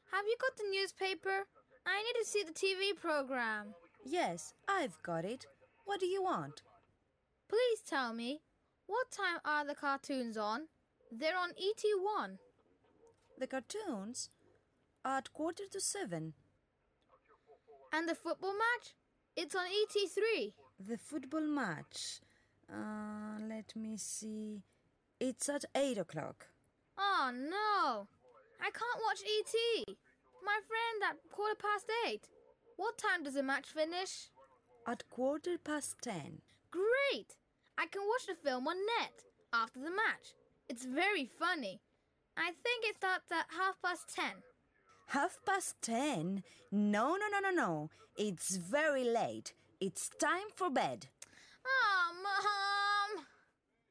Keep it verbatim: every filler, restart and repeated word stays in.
have you got the newspaper? I need to see the T V program. Yes, I've got it. What do you want? Please tell me, what time are the cartoons on? They're on E T one. The cartoons are at quarter to seven. And the football match? It's on E T three. The football match? Uh, let me see. It's at eight o'clock. Oh, no. I can't watch E T. My friend at quarter past eight. What time does the match finish? At quarter past ten. Great! I can watch the film on net after the match. It's very funny. I think it starts at half past ten. Half past ten? No, no, no, no, no. It's very late. It's time for bed. Oh, Mom!